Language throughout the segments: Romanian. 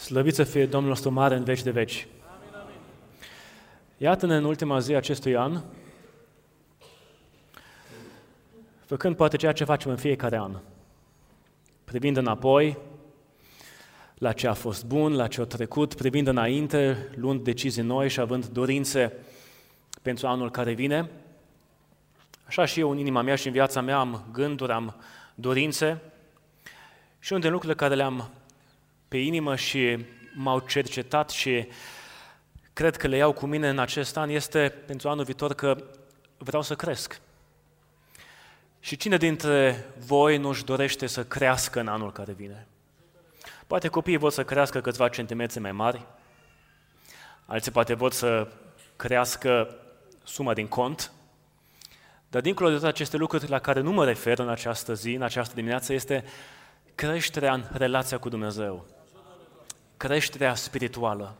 Slăvit să fie Domnul nostru mare în veci de veci. Iată-ne în ultima zi acestui an, făcând poate ceea ce facem în fiecare an, privind înapoi la ce a fost bun, la ce a trecut, privind înainte, luând decizii noi și având dorințe pentru anul care vine. Așa și eu în inima mea și în viața mea am gânduri, am dorințe și unul din lucrurile care le-am pe inimă și m-au cercetat și cred că le iau cu mine în acest an este pentru anul viitor că vreau să cresc. Și cine dintre voi nu-și dorește să crească în anul care vine? Poate copiii vor să crească câțiva centimetri mai mari, alții poate vor să crească suma din cont, dar dincolo de toate aceste lucruri la care nu mă refer în această zi, în această dimineață, este creșterea în relația cu Dumnezeu, creșterea spirituală.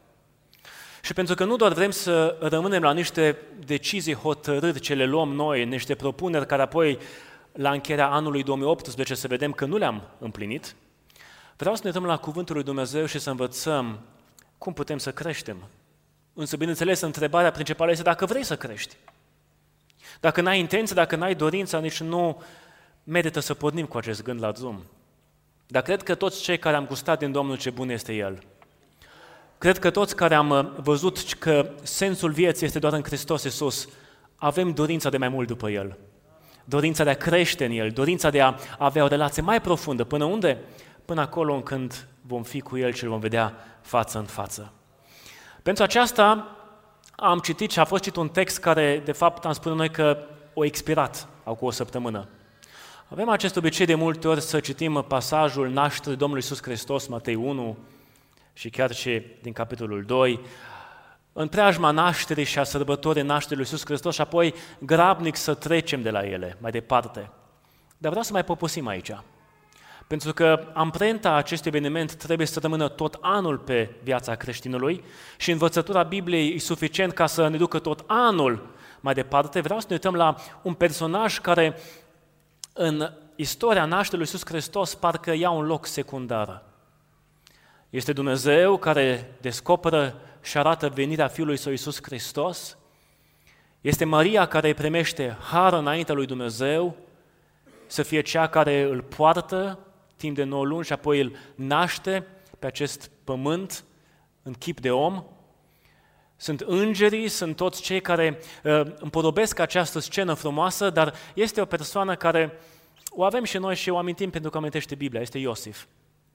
Și pentru că nu doar vrem să rămânem la niște decizii hotărâri ce le luăm noi, niște propuneri care apoi la încheierea anului 2018 să vedem că nu le-am împlinit, vreau să ne uităm la Cuvântul lui Dumnezeu și să învățăm cum putem să creștem. Însă, bineînțeles, întrebarea principală este dacă vrei să crești. Dacă n-ai intenție, dacă n-ai dorința, nici nu merită să pornim cu acest gând la drum. Dar cred că toți cei care am gustat din Domnul ce bun este El, cred că toți care am văzut că sensul vieții este doar în Hristos Iisus, avem dorința de mai mult după El, dorința de a crește în El, dorința de a avea o relație mai profundă. Până unde? Până acolo când vom fi cu El și îl vom vedea față în față. Pentru aceasta am citit și a fost citit un text care, de fapt, am spune noi că a expirat acum o săptămână. Avem acest obicei de multe ori să citim pasajul nașterii Domnului Iisus Hristos, Matei 1 și chiar și din capitolul 2, în preajma nașterii și a sărbătorii nașterii lui Iisus Hristos și apoi grabnic să trecem de la ele mai departe. Dar vreau să mai poposim aici, pentru că amprenta acestui eveniment trebuie să rămână tot anul pe viața creștinului și învățătura Bibliei e suficient ca să ne ducă tot anul mai departe. Vreau să ne uităm la un personaj care în istoria nașterii lui Iisus Hristos parcă ia un loc secundar. Este Dumnezeu care descoperă și arată venirea Fiului Său Iisus Hristos. Este Maria care îi primește har înaintea lui Dumnezeu, să fie cea care îl poartă timp de 9 luni și apoi îl naște pe acest pământ în chip de om. Sunt îngerii, sunt toți cei care împodobesc această scenă frumoasă, dar este o persoană care o avem și noi și o amintim pentru că amintește Biblia, este Iosif.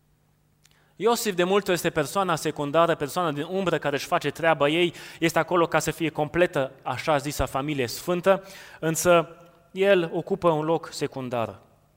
Iosif de multe ori este persoana secundară, persoana din umbră care își face treaba ei, este acolo ca să fie completă, așa zisa familie sfântă, însă el ocupă un loc secundar.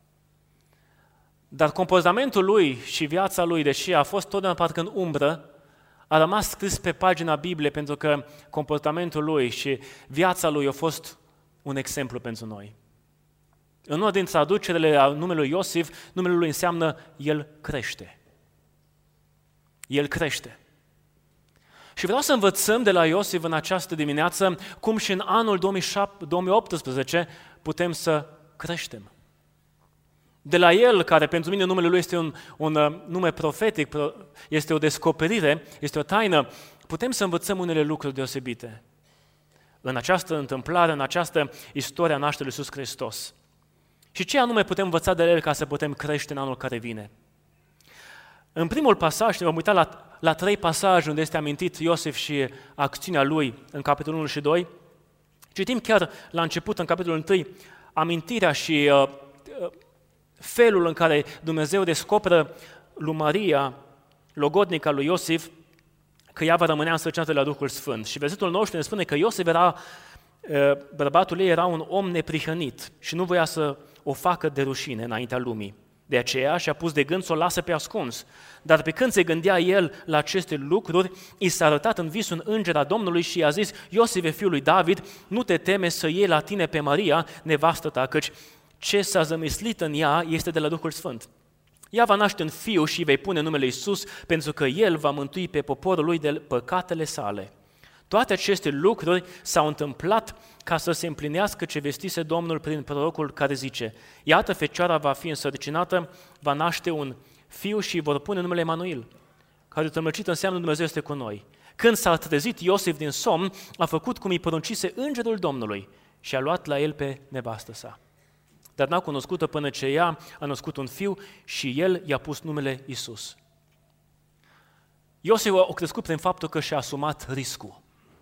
Dar comportamentul lui și viața lui, deși a fost totdeauna parcă în umbră, a rămas scris pe pagina Bibliei pentru că comportamentul lui și viața lui a fost un exemplu pentru noi. În una din traducerile a numelui Iosif, numele lui înseamnă El crește. El crește. Și vreau să învățăm de la Iosif în această dimineață cum și în anul 2018 putem să creștem. De la el, care pentru mine numele lui este un nume profetic, este o descoperire, este o taină, putem să învățăm unele lucruri deosebite în această întâmplare, în această istorie a nașterii lui Iisus Hristos. Și ce anume putem învăța de el ca să putem crește în anul care vine? În primul pasaj, ne vom uita la 3 pasaje unde este amintit Iosif și acțiunea lui în capitolul 1 și 2. Citim chiar la început, în capitolul 1, amintirea și felul în care Dumnezeu descoperă lui Maria, logodnica lui Iosif, că ea va rămânea însărcinată la Duhul Sfânt. Și versetul 19 ne spune că Iosif bărbatul ei era un om neprihănit și nu voia să o facă de rușine înaintea lumii. De aceea și-a pus de gând să o lasă pe ascuns. Dar pe când se gândea el la aceste lucruri, i s-a arătat în vis un înger a Domnului și i-a zis: Iosife, fiul lui David, nu te teme să iei la tine pe Maria, nevastă ta, căci ce s-a zămislit în ea este de la Duhul Sfânt. Ea va naște un fiu și îi vei pune numele Iisus, pentru că el va mântui pe poporul lui de păcatele sale. Toate aceste lucruri s-au întâmplat ca să se împlinească ce vestise Domnul prin prorocul care zice: iată, fecioara va fi însărcinată, va naște un fiu și îi vor pune numele Emanuel, care tămăcită înseamnă Dumnezeu este cu noi. Când s-a trezit Iosif din somn, a făcut cum îi poruncise îngerul Domnului și a luat la el pe nevastă sa. Dar n-a cunoscut-o până ce ea a născut un fiu și el i-a pus numele Iisus. Iosif a crescut prin faptul că și-a asumat riscul.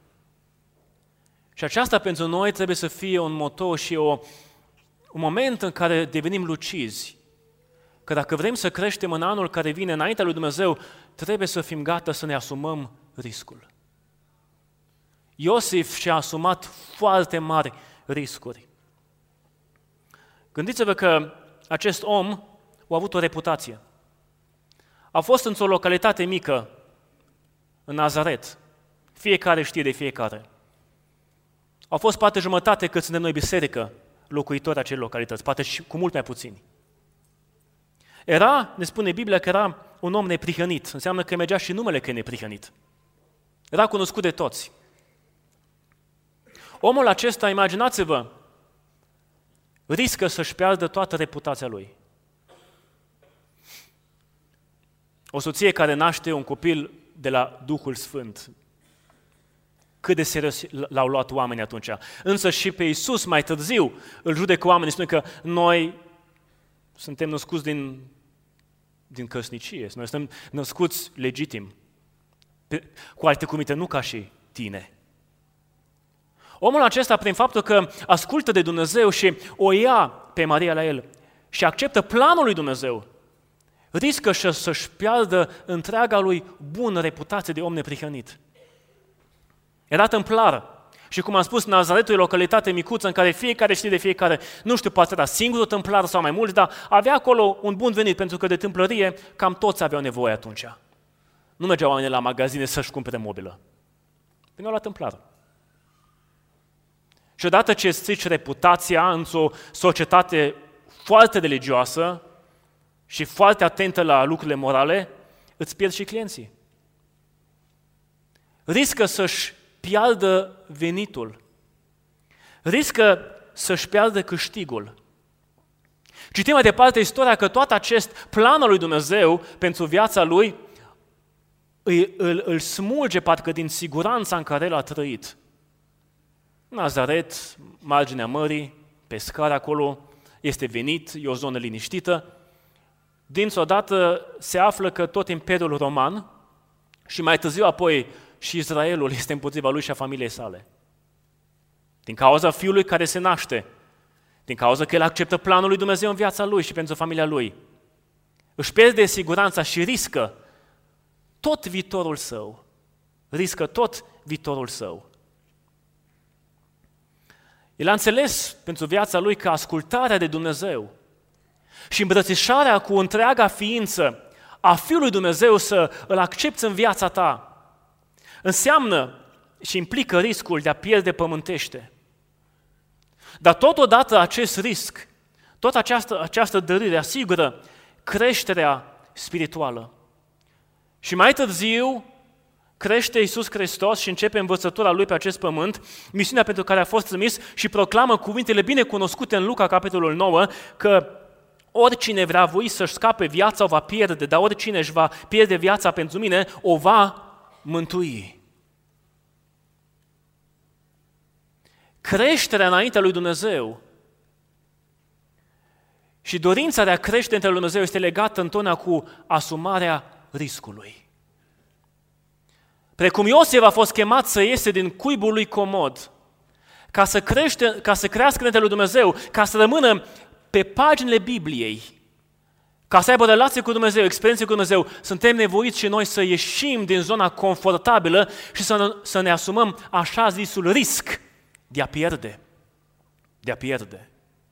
Și aceasta pentru noi trebuie să fie un moto și un moment în care devenim lucizi. Că dacă vrem să creștem în anul care vine înaintea lui Dumnezeu, trebuie să fim gata să ne asumăm riscul. Iosif și-a asumat foarte mari riscuri. Gândiți-vă că acest om a avut o reputație. A fost într-o localitate mică, în Nazaret. Fiecare știe de fiecare. Au fost poate jumătate cât suntem noi biserică, locuitori acelei localități, poate și cu mult mai puțini. Era, ne spune Biblia, că era un om neprihănit. Înseamnă că mergea și numele că e neprihănit. Era cunoscut de toți. Omul acesta, imaginați-vă, riscă să-și piardă toată reputația lui. O soție care naște un copil de la Duhul Sfânt. Cât de serios l-au luat oamenii atunci. Însă și pe Iisus mai târziu îl judecă oamenii, spune că noi suntem născuți din căsnicie, noi suntem născuți legitim. Cu alte cuvinte, nu ca și tine. Omul acesta, prin faptul că ascultă de Dumnezeu și o ia pe Maria la el și acceptă planul lui Dumnezeu, riscă să-și piardă întreaga lui bună reputație de om neprihănit. Era tâmplar. Și cum am spus, Nazaretul e o localitate micuță în care fiecare știe de fiecare, nu știu, poate era singurul tâmplar sau mai mulți, dar avea acolo un bun venit, pentru că de tâmplărie cam toți aveau nevoie atunci. Nu mergeau oamenii la magazine să-și cumpere mobilă. Veneau la tâmplar. Și odată ce îți strici reputația într-o societate foarte religioasă și foarte atentă la lucrurile morale, îți pierzi și clienții. Riscă să-și piardă venitul. Riscă să-și piardă câștigul. Citim mai departe istoria că tot acest plan al lui Dumnezeu pentru viața lui îl smulge parcă din siguranța în care el a trăit. Nazaret, marginea mării, pe scară acolo, este venit, e o zonă liniștită. Dintr-o dată se află că tot Imperiul Roman și mai târziu apoi și Israelul este împotriva lui și a familiei sale. Din cauza fiului care se naște, din cauza că el acceptă planul lui Dumnezeu în viața lui și pentru familia lui, își pierde siguranța și riscă tot viitorul său. Riscă tot viitorul său. El a înțeles pentru viața lui că ascultarea de Dumnezeu și îmbrățișarea cu întreaga ființă a Fiului Dumnezeu să îl accepți în viața ta înseamnă și implică riscul de a pierde pământește. Dar totodată acest risc, tot această dărire asigură creșterea spirituală. Și mai târziu crește Iisus Hristos și începe învățătura Lui pe acest pământ, misiunea pentru care a fost trimis și proclamă cuvintele bine cunoscute în Luca, capitolul 9, că oricine vrea voi să-și scape viața o va pierde, dar oricine își va pierde viața pentru mine o va mântui. Creșterea înaintea lui Dumnezeu și dorința de a crește înaintea lui Dumnezeu este legată întotdeauna cu asumarea riscului. Precum Iosif a fost chemat să iese din cuibul lui comod, ca să crească înaintea lui Dumnezeu, ca să rămână pe paginile Bibliei, ca să aibă relație cu Dumnezeu, experiențe cu Dumnezeu, suntem nevoiți și noi să ieșim din zona confortabilă și să ne asumăm așa zisul risc de a pierde. De a pierde.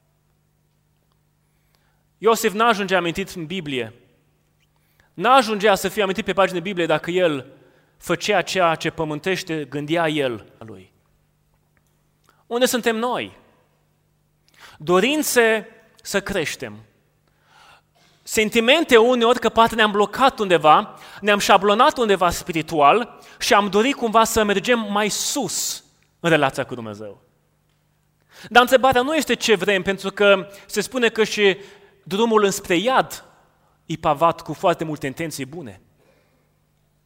Iosif n-ajungea amintit în Biblie. N-ajungea să fie amintit pe paginile Bibliei dacă el făcea ceea ce pământește, gândea el lui. Unde suntem noi? Dorințe să creștem. Sentimente uneori că poate ne-am blocat undeva, ne-am șablonat undeva spiritual și am dorit cumva să mergem mai sus în relația cu Dumnezeu. Dar întrebarea nu este ce vrem, pentru că se spune că și drumul înspre iad e pavat cu foarte multe intenții bune.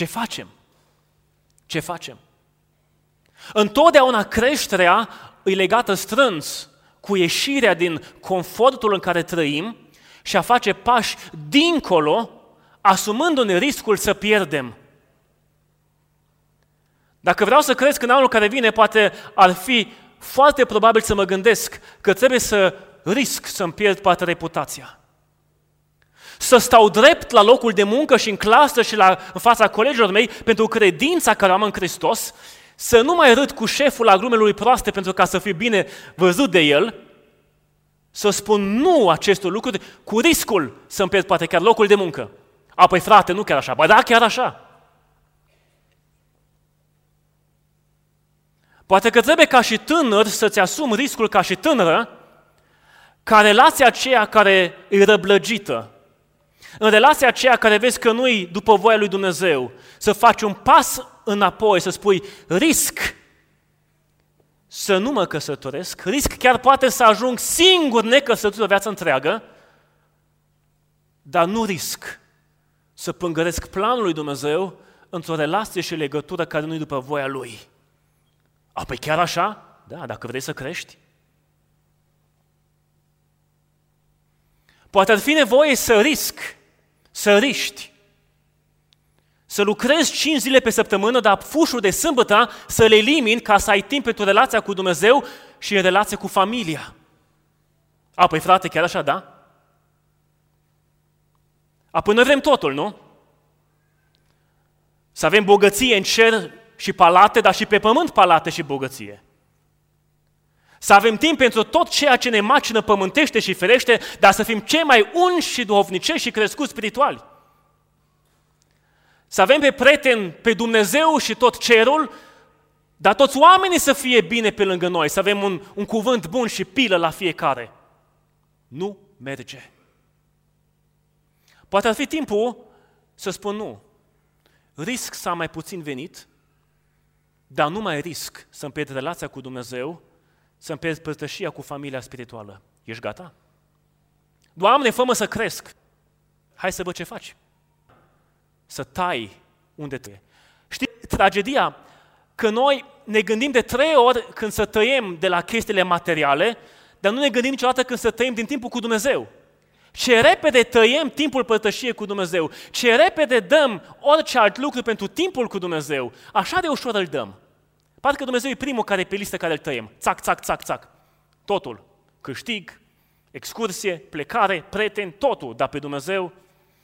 Ce facem? Ce facem? Întotdeauna creșterea e legată strâns cu ieșirea din confortul în care trăim și a face pași dincolo, asumându-ne riscul să pierdem. Dacă vreau să cresc în anul care vine, poate ar fi foarte probabil să mă gândesc că trebuie să risc să-mi pierd poate reputația. Să stau drept la locul de muncă și în clasă și în fața colegilor mei pentru credința care am în Hristos, să nu mai râd cu șeful la glumele lui proaste pentru ca să fiu bine văzut de el, să spun nu acestor lucruri cu riscul să-mi pierd poate chiar locul de muncă. Apoi frate, nu chiar așa. Ba da, chiar așa. Poate că trebuie ca și tânăr să-ți asumi riscul ca și tânără, ca relația aceea care e răblăgită, în relația aceea care vezi că nu-i după voia lui Dumnezeu, să faci un pas înapoi, să spui risc să nu mă căsătoresc, risc chiar poate să ajung singur necăsătorit o viață întreagă, dar nu risc să pângăresc planul lui Dumnezeu într-o relație și legătură care nu-i după voia Lui. Apoi chiar așa? Da, dacă vrei să crești. Poate ar fi nevoie să risc, să riști, să lucrezi 5 zile pe săptămână, dar fușul de sâmbătă să le elimini ca să ai timp pentru relația cu Dumnezeu și în relație cu familia. Apoi frate, chiar așa, da? Apoi noi vrem totul, nu? Să avem bogăție în cer și palate, dar și pe pământ palate și bogăție. Să avem timp pentru tot ceea ce ne macină pământește și ferește, dar să fim cei mai unși și duhovnicești și crescuți spirituali. Să avem pe prieteni, pe Dumnezeu și tot cerul, dar toți oamenii să fie bine pe lângă noi, să avem un cuvânt bun și pilă la fiecare. Nu merge. Poate ar fi timpul să spun nu. Risc să am mai puțin venit, dar nu mai risc să-mi pierd relația cu Dumnezeu, să-mi pierd părtășia cu familia spirituală. Ești gata? Doamne, fă-mă să cresc. Hai să văd ce faci. Să tai unde trebuie. Știi, tragedia? Că noi ne gândim de 3 ori când să tăiem de la chestiile materiale, dar nu ne gândim niciodată când să tăiem din timpul cu Dumnezeu. Ce repede tăiem timpul părtășiei cu Dumnezeu, ce repede dăm orice alt lucru pentru timpul cu Dumnezeu, așa de ușor îl dăm. Parcă Dumnezeu e primul care e pe listă care îl tăiem. Țac, țac, țac, țac. Totul. Câștig, excursie, plecare, prieteni, totul. Dar pe Dumnezeu,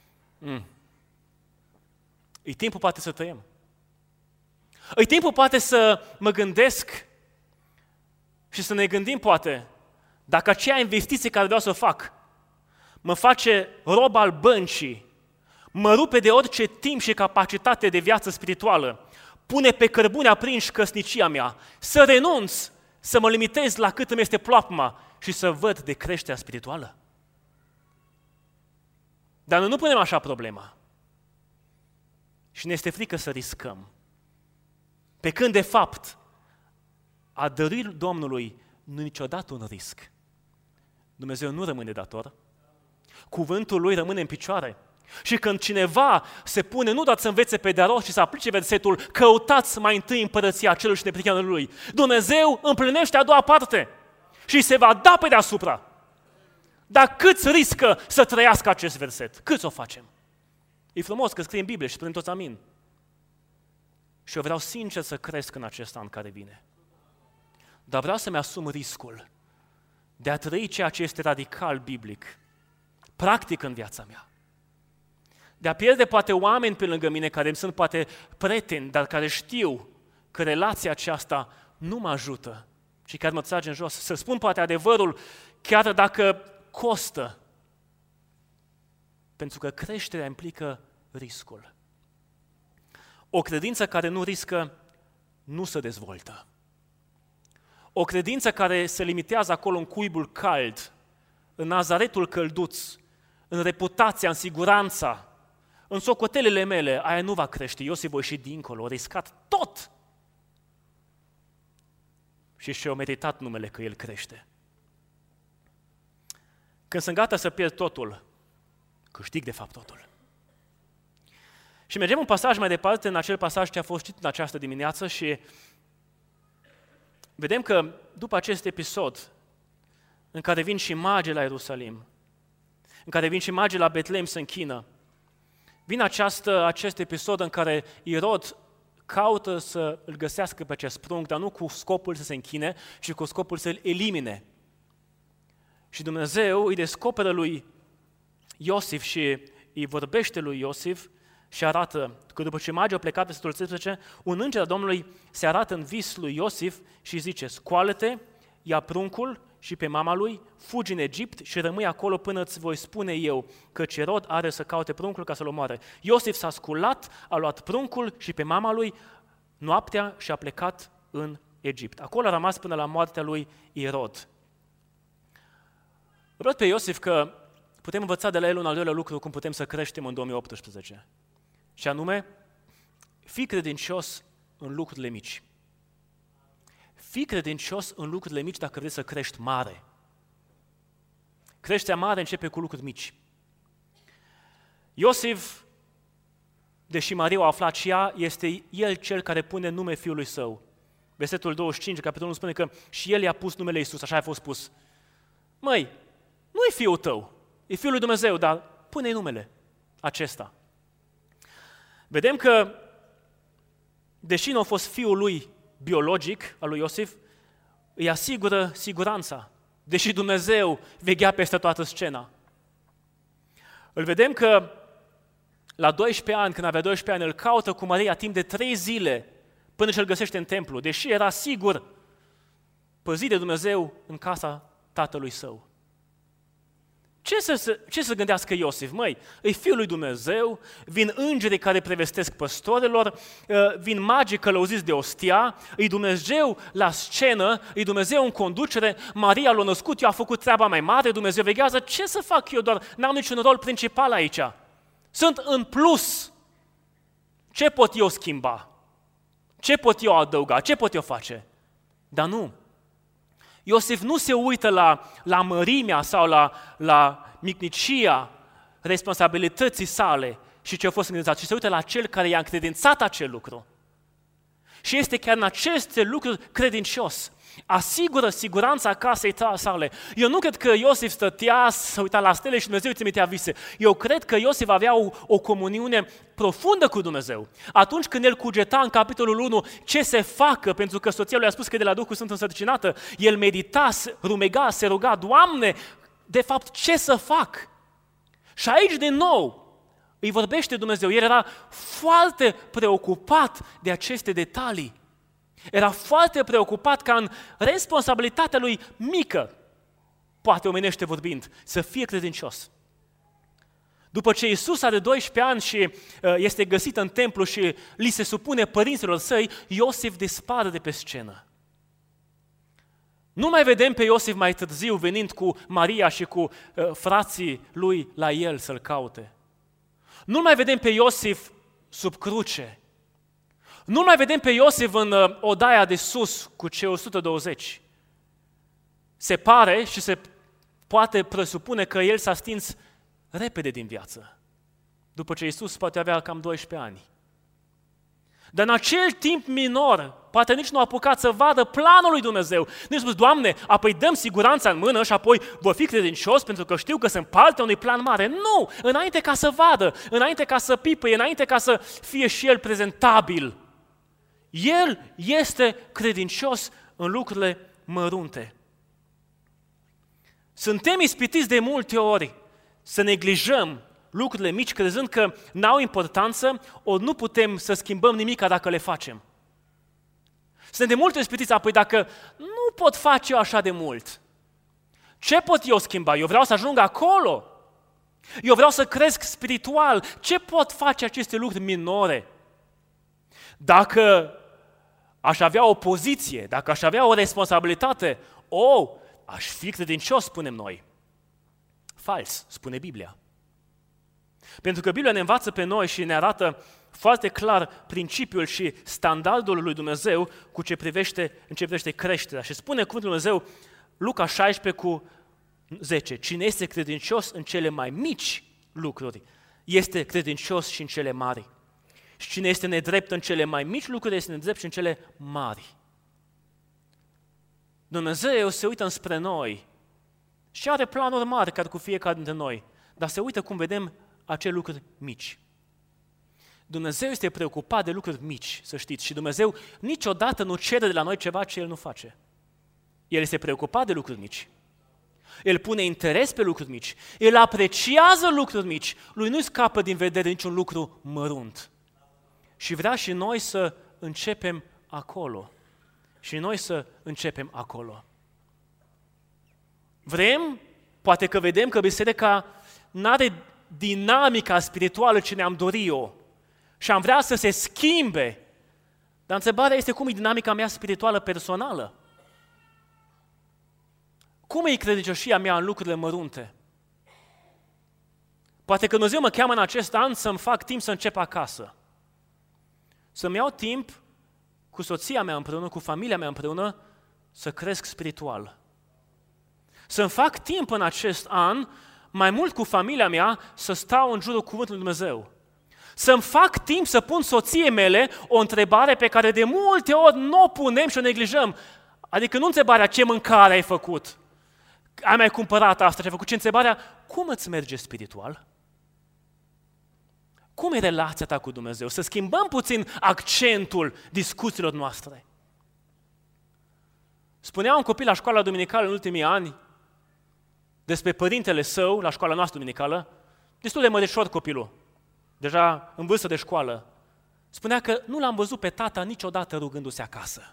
e timpul poate să tăiem. E timpul poate să mă gândesc și să ne gândim poate dacă aceea investiție care vreau să o fac mă face rob al băncii, mă rupe de orice timp și capacitate de viață spirituală, pune pe cărbune aprinși căsnicia mea, să renunț, să mă limitez la cât îmi este ploapma și să văd de creșterea spirituală. Dar noi nu punem așa problema. Și ne este frică să riscăm. Pe când, de fapt, a dăruit Domnului nu niciodată un risc. Dumnezeu nu rămâne dator. Cuvântul Lui rămâne în picioare. Și când cineva se pune nu doar să învețe pe de rost, ci să aplice versetul, căutați mai întâi împărăția celui și neprihănirea Lui, Dumnezeu împlinește a doua parte și se va da pe deasupra. Dar câți riscă să trăiască acest verset? Câți o facem? E frumos că scrie în Biblie și spunem toți amin. Și eu vreau sincer să cresc în acest an care vine. Dar vreau să-mi asum riscul de a trăi ceea ce este radical biblic, practic în viața mea. De a pierde poate oameni pe lângă mine care îmi sunt poate prieteni, dar care știu că relația aceasta nu mă ajută și chiar mă trage în jos. Să spun poate adevărul, chiar dacă costă. Pentru că creșterea implică riscul. O credință care nu riscă, nu se dezvoltă. O credință care se limitează acolo în cuibul cald, în nazaretul călduț, în reputația, în siguranța, în socotelele mele, aia nu va crește. Eu se voi ieși dincolo, o riscat tot. Și și-o meritat numele că el crește. Când sunt gata să pierd totul, câștig de fapt totul. Și mergem un pasaj mai departe, în acel pasaj ce a fost citit în această dimineață și vedem că după acest episod, în care vin și magii la Ierusalim, în care vin și magii la Betlehem să închină, vine acest episod în care Irod caută să îl găsească pe acest prunc, dar nu cu scopul să se închine, ci cu scopul să-l elimine. Și Dumnezeu îi descoperă lui Iosif și îi vorbește lui Iosif și arată că după ce magii au plecat pe setul 13, un înger al Domnului se arată în vis lui Iosif și zice: scoală-te, ia pruncul și pe mama lui, fugi în Egipt și rămâi acolo până îți voi spune eu, căci Irod are să caute pruncul ca să-l omoare. Iosif s-a sculat, a luat pruncul și pe mama lui noaptea și a plecat în Egipt. Acolo a rămas până la moartea lui Irod. Văd pe Iosif că putem învăța de la el un al doilea lucru, cum putem să creștem în 2018. Și anume, fii credincios în lucrurile mici. Fii credincios în lucrurile mici dacă vrei să crești mare. Creșterea mare începe cu lucruri mici. Iosif, deși Maria o aflat și ea, este el cel care pune nume fiului său. Versetul 25, capitolul 1 spune că și el i-a pus numele Iisus, așa a fost spus. Măi, nu e fiul tău, e fiul lui Dumnezeu, dar pune-i numele acesta. Vedem că, deși nu a fost fiul lui biologic, al lui Iosif, îi asigură siguranța, deși Dumnezeu veghea peste toată scena. Îl vedem că la 12 ani, când avea 12 ani, îl caută cu Maria timp de 3 zile până ce îl găsește în templu, deși era sigur păzit de Dumnezeu în casa tatălui său. Ce să gândească Iosif? Măi, e fiul lui Dumnezeu, vin îngerii care prevestesc păstorilor, vin magii călăuziți de ostia, e Dumnezeu la scenă, e Dumnezeu în conducere, Maria l-a născut, eu a făcut treaba mai mare, Dumnezeu veghează, ce să fac eu, doar n-am niciun rol principal aici. Sunt în plus. Ce pot eu schimba? Ce pot eu adăuga? Ce pot eu face? Dar nu. Iosif nu se uită la mărimea sau la micnicia responsabilității sale și ce a fost încredințat, ci se uită la cel care i-a încredințat acel lucru. Și este chiar în aceste lucruri credincios. Asigură siguranța casei sale. Eu nu cred că Iosif stătea să uita la stele și Dumnezeu îi trimitea vise. Eu cred că Iosif avea o comuniune profundă cu Dumnezeu. Atunci când el cugeta în capitolul 1 ce se facă, pentru că soția lui a spus că de la Duhul Sfânt însărcinată, el medita, rumega, se ruga: Doamne, de fapt ce să fac? Și aici din nou îi vorbește Dumnezeu. El era foarte preocupat de aceste detalii. Era foarte preocupat ca în responsabilitatea lui mică, poate omenește vorbind, să fie credincios. După ce Iisus are 12 ani și este găsit în templu și li se supune părinților săi, Iosif dispare de pe scenă. Nu mai vedem pe Iosif mai târziu venind cu Maria și cu frații lui la el să-l caute. Nu mai vedem pe Iosif sub cruce. Nu mai vedem pe Iosif în odaia de sus cu cei 120. Se pare și se poate presupune că el s-a stins repede din viață, după ce Iisus poate avea cam 12 ani. Dar în acel timp minor, poate nici nu a apucat să vadă planul lui Dumnezeu. Nu i-a spus: Doamne, apoi dăm siguranța în mână și apoi voi fi credincios pentru că știu că sunt parte unui plan mare. Nu! Înainte ca să vadă, înainte ca să pipăie, înainte ca să fie și el prezentabil. El este credincios în lucrurile mărunte. Suntem ispitiți de multe ori să neglijăm lucrurile mici, crezând că n-au importanță, ori nu putem să schimbăm nimic dacă le facem. Suntem de multe ispitiți, apoi dacă nu pot face eu așa de mult, ce pot eu schimba? Eu vreau să ajung acolo. Eu vreau să cresc spiritual. Ce pot face aceste lucruri minore? Dacă aș avea o poziție, dacă aș avea o responsabilitate, aș fi credincios, spunem noi. Fals, spune Biblia. Pentru că Biblia ne învață pe noi și ne arată foarte clar principiul și standardul lui Dumnezeu în ce privește creșterea. Și spune cuvântul lui Dumnezeu, Luca 16:10, cine este credincios în cele mai mici lucruri, este credincios și în cele mari. Și cine este nedrept în cele mai mici lucruri, este nedrept și în cele mari. Dumnezeu se uită înspre noi și are planuri mari ca cu fiecare dintre noi, dar se uită cum vedem acele lucruri mici. Dumnezeu este preocupat de lucruri mici, să știți, și Dumnezeu niciodată nu cere de la noi ceva ce El nu face. El este preocupat de lucruri mici. El pune interes pe lucruri mici. El apreciază lucruri mici. Lui nu-i scapă din vedere niciun lucru mărunt. Și vrea și noi să începem acolo. Și noi să începem acolo. Vrem, poate că vedem că biserica n-are dinamica spirituală ce ne-am dorit-o și am vrea să se schimbe. Dar întrebarea este cum e dinamica mea spirituală personală? Cum e credincioșia mea în lucrurile mărunte? Poate că Dumnezeu mă cheamă în acest an să-mi fac timp să încep acasă. Să-mi iau timp cu soția mea împreună, cu familia mea împreună, să cresc spiritual. Să-mi fac timp în acest an, mai mult cu familia mea, să stau în jurul cuvântului Lui Dumnezeu. Să-mi fac timp să pun soției mele o întrebare pe care de multe ori nu o punem și o neglijăm. Adică nu întrebarea ce mâncare ai făcut, ai mai cumpărat asta, ce ai făcut, ci întrebarea cum îți merge spiritual? Cum e relația ta cu Dumnezeu? Să schimbăm puțin accentul discuțiilor noastre. Spunea un copil la școala duminicală în ultimii ani despre părintele său, la școala noastră duminicală, destul de măreșor copilul, deja în vârstă de școală. Spunea că nu l-am văzut pe tata niciodată rugându-se acasă.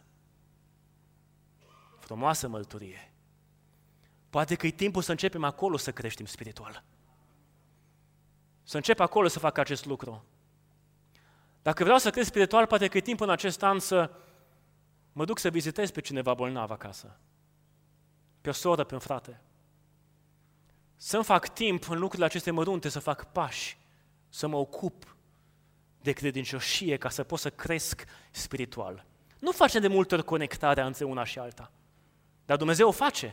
Frumoasă mărturie. Poate că e timpul să începem acolo să creștem spiritual. Să încep acolo să fac acest lucru. Dacă vreau să cresc spiritual, poate că e timpul în acest an să mă duc să vizitez pe cineva bolnav acasă. Pe o soră, pe un frate. Să-mi fac timp în lucrurile acestea mărunte, să fac pași, să mă ocup de credincioșie ca să pot să cresc spiritual. Nu facem de multe ori conectarea între una și alta. Dar Dumnezeu o face.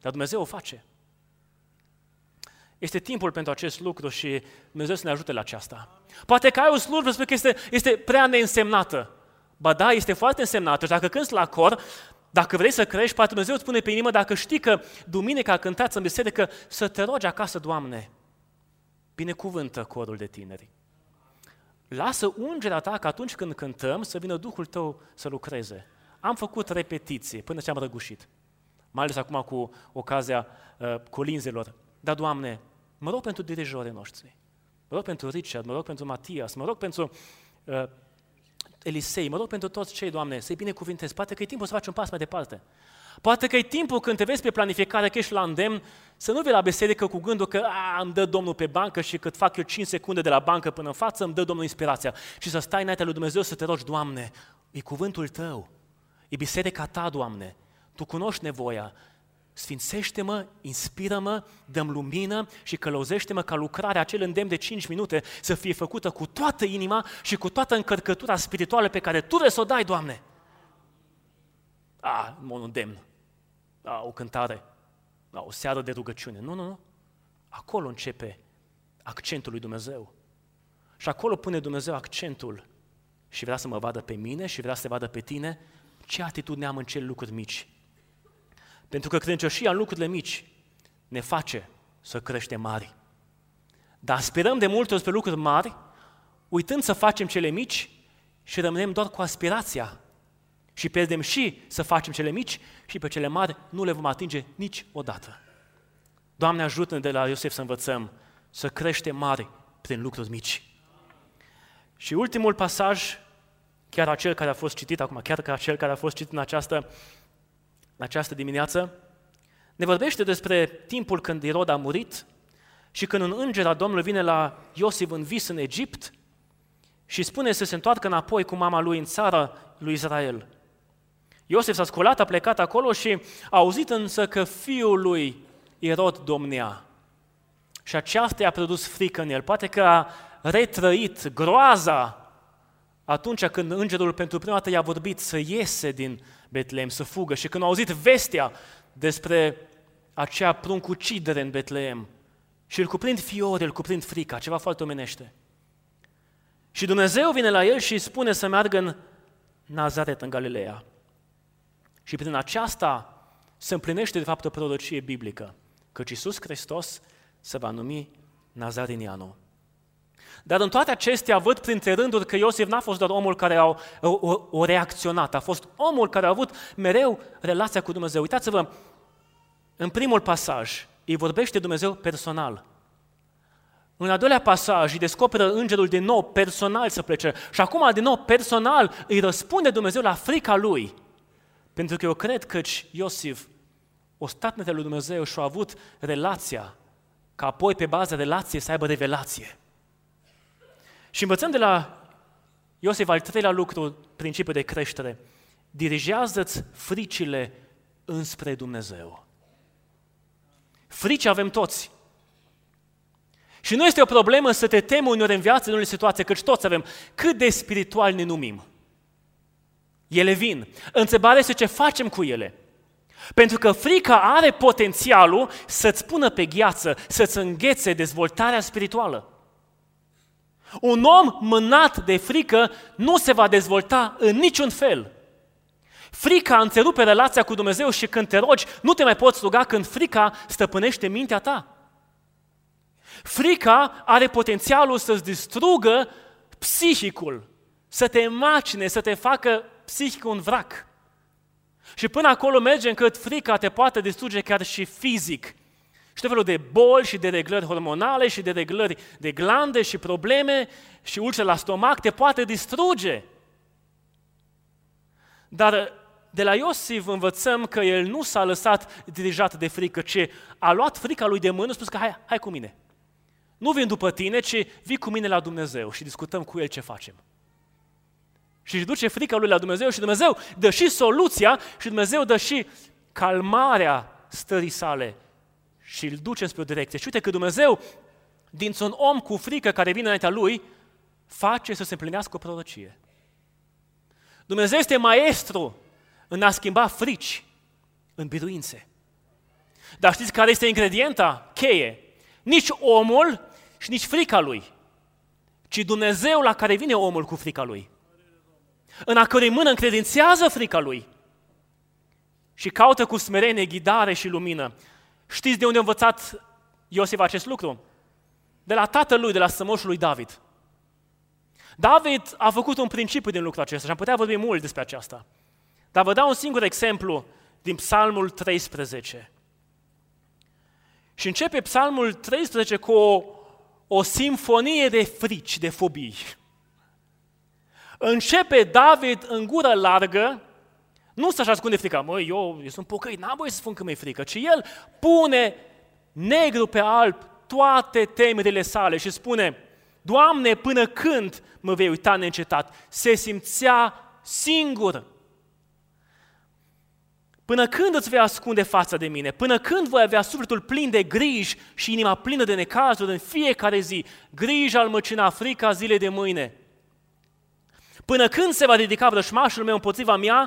Este timpul pentru acest lucru și Dumnezeu să ne ajute la aceasta. Poate că ai o slujbă spune că este prea neînsemnată. Ba da, este foarte însemnată și dacă cânți la cor, dacă vrei să crești, poate Dumnezeu îți pune pe inimă, dacă știi că duminica cântați în biserică, să te rogi acasă, Doamne, binecuvântă corul de tineri. Lasă ungerea ta că atunci când cântăm să vină Duhul tău să lucreze. Am făcut repetiții până ce am răgușit, mai ales acum cu ocazia colinzelor. Dar, Doamne, mă rog pentru dirijorii noștri, mă rog pentru Richard, mă rog pentru Matias, mă rog pentru Elisei, mă rog pentru toți cei, Doamne, să-i binecuvintezi. Poate că e timpul să faci un pas mai departe. Poate că e timpul când te vezi pe planificare, că ești la îndemn, să nu vii la biserică cu gândul că îmi dă Domnul pe bancă și cât fac eu 5 secunde de la bancă până în față, îmi dă Domnul inspirația. Și să stai înaintea lui Dumnezeu să te rogi, Doamne, e cuvântul Tău, e biserica Ta, Doamne, Tu cunoști nevoia, sfințește-mă, inspiră-mă, dă-mi lumină și călăuzește-mă ca lucrarea, acel îndemn de 5 minute să fie făcută cu toată inima și cu toată încărcătura spirituală pe care Tu trebuie să o dai, Doamne. Un îndemn, o cântare, o seară de rugăciune. Nu. Acolo începe accentul lui Dumnezeu. Și acolo pune Dumnezeu accentul și vrea să mă vadă pe mine și vrea să te vadă pe tine ce atitudine am în cele lucruri mici. Pentru că credincioșia în lucrurile mici ne face să creștem mari. Dar aspirăm de multe ori spre lucruri mari, uitând să facem cele mici și rămânem doar cu aspirația. Și pierdem și să facem cele mici și pe cele mari nu le vom atinge niciodată. Doamne, ajută-ne de la Iosif să învățăm să creștem mari prin lucruri mici. Și ultimul pasaj, chiar acel care a fost citit acum, chiar ca acel care a fost citit în această dimineață, ne vorbește despre timpul când Irod a murit și când un înger al Domnului vine la Iosif în vis în Egipt și spune să se întoarcă înapoi cu mama lui în țara lui Israel. Iosif s-a sculat, a plecat acolo și a auzit însă că fiul lui Irod domnea. Și aceasta i-a produs frică în el. Poate că a retrăit groaza atunci când îngerul pentru prima dată i-a vorbit să iese din Betlehem, să fugă. Și când a auzit vestea despre acea pruncucidere în Betlehem și îl cuprind fiori, îl cuprind frica, ceva foarte omenește. Și Dumnezeu vine la el și îi spune să meargă în Nazaret, în Galileea. Și prin aceasta se împlinește de fapt o prorocie biblică, căci Iisus Hristos se va numi Nazarinianul. Dar în toate acestea văd printre rânduri că Iosif n-a fost doar omul care a reacționat, a fost omul care a avut mereu relația cu Dumnezeu. Uitați-vă, în primul pasaj îi vorbește Dumnezeu personal. În al doilea pasaj îi descoperă îngerul din nou personal să plece. Și acum din nou personal îi răspunde Dumnezeu la frica lui. Pentru că eu cred că Iosif, ostatnic lui Dumnezeu, și-a avut relația, ca apoi pe baza relației să aibă revelație. Și învățăm de la Iosif al treilea lucru, principiul de creștere. Dirigează-ți fricile înspre Dumnezeu. Frici avem toți. Și nu este o problemă să te temi uneori în viață, în unele situații, căci toți avem. Cât de spiritual ne numim? Ele vin. Întrebarea este ce facem cu ele. Pentru că frica are potențialul să-ți pună pe gheață, să-ți înghețe dezvoltarea spirituală. Un om mânat de frică nu se va dezvolta în niciun fel. Frica întrerupe relația cu Dumnezeu și când te rogi, nu te mai poți ruga când frica stăpânește mintea ta. Frica are potențialul să-ți distrugă psihicul, să te macine, să te facă psihic un vrac. Și până acolo merge încât frica te poate distruge chiar și fizic. Și tot felul de boli și de reglări hormonale și de reglări de glande și probleme și ulcere la stomac te poate distruge. Dar de la Iosif învățăm că el nu s-a lăsat dirijat de frică, ci a luat frica lui de mână și a spus că hai cu mine. Nu vin după tine, ci vii cu mine la Dumnezeu și discutăm cu El ce facem. Și își duce frica lui la Dumnezeu și Dumnezeu dă și soluția și Dumnezeu dă și calmarea stării sale și îl duce spre o direcție. Și uite că Dumnezeu, dintr-un om cu frică care vine înaintea lui, face să se împlinească o prorocie. Dumnezeu este maestru în a schimba frici în biruințe. Dar știți care este ingredienta cheie? Nici omul și nici frica lui, ci Dumnezeu la care vine omul cu frica lui, în a cărui mână încredințează frica lui și caută cu smerenie ghidare și lumină. Știți de unde a învățat Iosif acest lucru? De la tatăl lui, de la strămoșul lui David. David a făcut un principiu din lucrul acesta și am putea vorbi mult despre aceasta. Dar vă dau un singur exemplu din Psalmul 13. Și începe Psalmul 13 cu o simfonie de frici, de fobii. Începe David în gură largă, nu să-și ascunde frica, măi, eu sunt pocăit, n-am voie să spun că mi-e frică, ci el pune negru pe alb toate temerile sale și spune, Doamne, până când mă vei uita neîncetat? Se simțea singur. Până când îți vei ascunde fața de mine? Până când voi avea sufletul plin de griji și inima plină de necazuri în fiecare zi? Grija îl măcina, frica zilei de mâine. Până când se va ridica vrășmașul meu împotriva mea?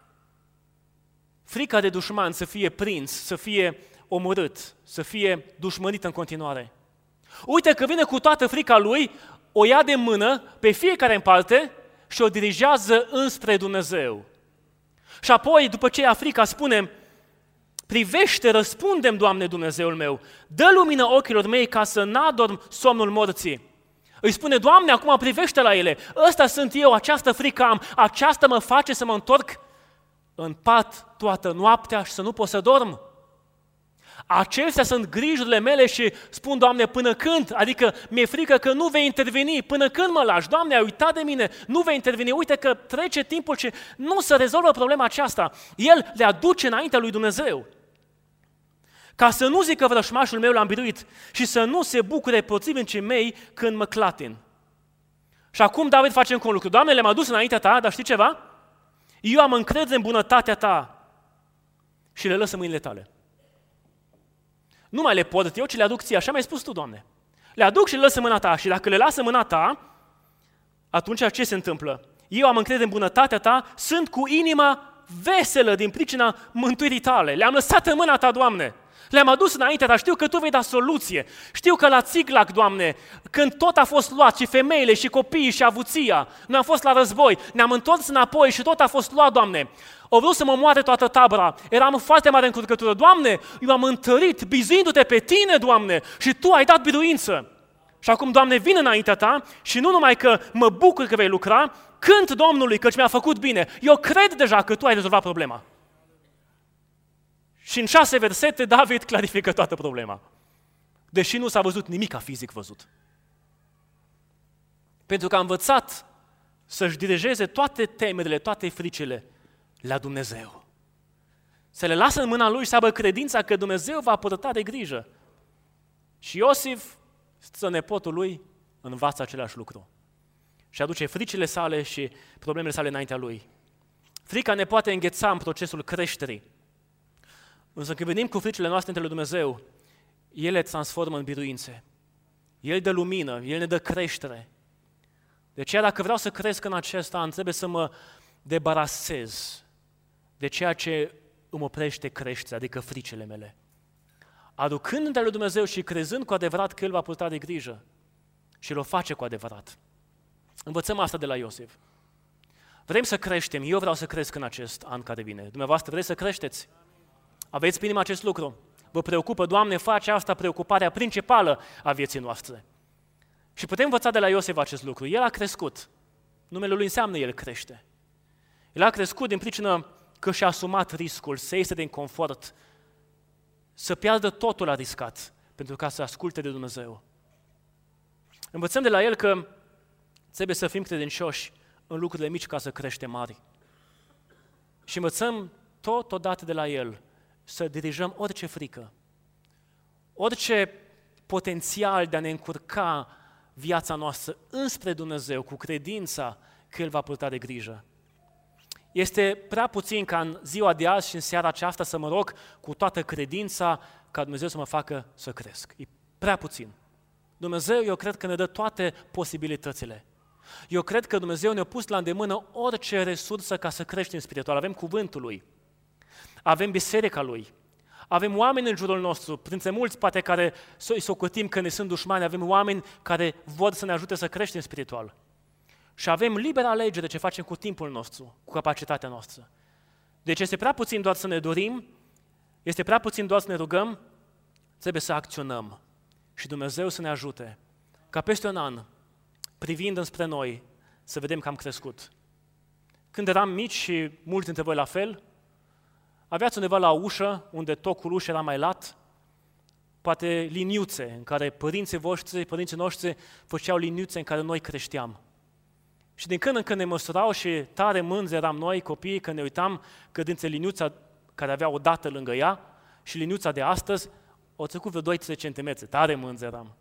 Frica de dușman să fie prins, să fie omorât, să fie dușmănit în continuare. Uite că vine cu toată frica lui, o ia de mână pe fiecare în parte și o dirigează înspre Dumnezeu. Și apoi, după ce ia frica, spune, privește, răspunde-mi, Doamne Dumnezeul meu, dă lumină ochilor mei ca să n-adorm somnul morții. Îi spune, Doamne, acum privește la ele, ăsta sunt eu, această frică am, aceasta mă face să mă întorc în pat toată noaptea și să nu pot să dorm. Acestea sunt grijurile mele și spun, Doamne, până când? Adică mi-e frică că nu vei interveni, până când mă lași? Doamne, ai uitat de mine, nu vei interveni, uite că trece timpul și nu se rezolvă problema aceasta. El le aduce înaintea lui Dumnezeu. Ca să nu zică vrășmașul meu l-am biruit și să nu se bucure potrivnicii mei când mă clatin. Și acum David face încă un lucru. Doamne, le-am adus înaintea ta, dar știi ceva? Eu am încredere în bunătatea ta și le lăs în mâinile tale. Nu mai le pot eu, ci le aduc ție, așa mi-ai spus tu, Doamne. Le aduc și le las în mâna ta și dacă le las în mâna ta, atunci ce se întâmplă? Eu am încredere în bunătatea ta, sunt cu inima veselă din pricina mântuirii tale. Le-am lăsat în mâna ta, Doamne. Le-am adus înainte, dar știu că Tu vei da soluție. Știu că la Țiclac, Doamne, când tot a fost luat, și femeile, și copiii, și avuția, noi am fost la război, ne-am întors înapoi și tot a fost luat, Doamne. Au vrut să mă moare toată tabăra, eram în foarte mare încurcătură. Doamne, eu am întărit, bizuindu-Te pe Tine, Doamne, și Tu ai dat biruință. Și acum, Doamne, vin înaintea Ta și nu numai că mă bucur că vei lucra, cânt Domnului căci mi-a făcut bine. Eu cred deja că Tu ai rezolvat problema. Și în 6 versete David clarifică toată problema. Deși nu s-a văzut nimic fizic văzut. Pentru că a învățat să-și dirigeze toate temerile, toate fricile la Dumnezeu. Să le lasă în mâna Lui și să aibă credința că Dumnezeu va purta de grijă. Și Iosif, nepotul lui, învață același lucru. Și aduce fricile sale și problemele sale înaintea lui. Frica ne poate îngheța în procesul creșterii. Însă când venim cu fricile noastre între lui Dumnezeu, ele transformă în biruințe. El dă lumină, El ne dă creștere. De aceea, dacă vreau să cresc în acest an, trebuie să mă debarasez de ceea ce îmi oprește creșterea, adică fricile mele. Aducând între lui Dumnezeu și crezând cu adevărat că El va purta de grijă și El o face cu adevărat. Învățăm asta de la Iosif. Vrem să creștem, eu vreau să cresc în acest an care vine. Dumneavoastră vreți să creșteți? Aveți pe inimă acest lucru? Vă preocupă, Doamne, face asta preocuparea principală a vieții noastre. Și putem învăța de la Iosif acest lucru. El a crescut. Numele lui înseamnă El crește. El a crescut din pricină că și-a asumat riscul să iese din confort, să piardă totul la riscat, pentru ca să asculte de Dumnezeu. Învățăm de la el că trebuie să fim credincioși în lucrurile mici ca să creștem mari. Și învățăm totodată de la el să dirijăm orice frică, orice potențial de a ne încurca viața noastră înspre Dumnezeu, cu credința că El va purta de grijă. Este prea puțin ca în ziua de azi și în seara aceasta să mă rog cu toată credința ca Dumnezeu să mă facă să cresc. E prea puțin. Dumnezeu, eu cred că ne dă toate posibilitățile. Eu cred că Dumnezeu ne-a pus la îndemână orice resursă ca să creștem spiritual. Avem cuvântul Lui, avem biserica Lui, avem oameni în jurul nostru, printre mulți poate care îi socotim că ne sunt dușmani, avem oameni care vor să ne ajute să creștem spiritual. Și avem liberă alegere ce facem cu timpul nostru, cu capacitatea noastră. Deci este prea puțin doar să ne dorim, este prea puțin doar să ne rugăm, trebuie să acționăm. Și Dumnezeu să ne ajute ca peste un an, privind înspre noi, să vedem că am crescut. Când eram mici și mulți dintre voi la fel, aveați undeva la ușă, unde tocul ușii era mai lat, poate liniuțe în care părinții noștri făceau liniuțe în care noi creșteam. Și din când în când ne măsurau și tare mânzi eram noi, copiii, când ne uitam că dintre liniuța care avea o dată lângă ea și liniuța de astăzi, o trecut vreo 2-3 centimetri, tare mânzi eram.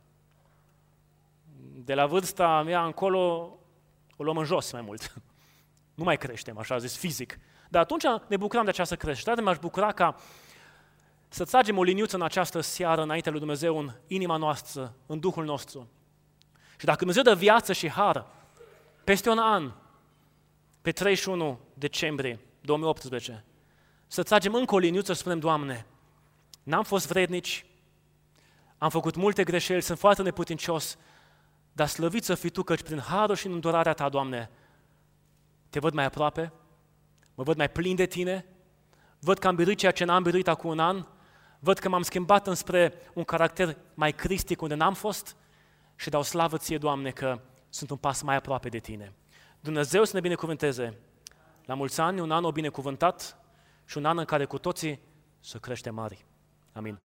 De la vârsta mea încolo o luăm în jos mai mult. Nu mai creștem, așa zis, fizic. Dar atunci ne bucuram de această creștere, m-aș bucura ca să tragem o liniuță în această seară înaintea lui Dumnezeu în inima noastră, în Duhul nostru. Și dacă Dumnezeu dă viață și har, peste un an, pe 31 decembrie 2018, să tragem încă o liniuță și spunem, Doamne, n-am fost vrednici, am făcut multe greșeli, sunt foarte neputincios, dar slăvit să fii Tu, căci prin harul și în îndurarea Ta, Doamne, Te văd mai aproape, mă văd mai plin de Tine, văd că am biruit ceea ce n-am biruit acum un an, văd că m-am schimbat înspre un caracter mai cristic unde n-am fost și dau slavă Ție, Doamne, că sunt un pas mai aproape de Tine. Dumnezeu să ne binecuvânteze. La mulți ani, un an o binecuvântat și un an în care cu toții să creștem mari. Amin.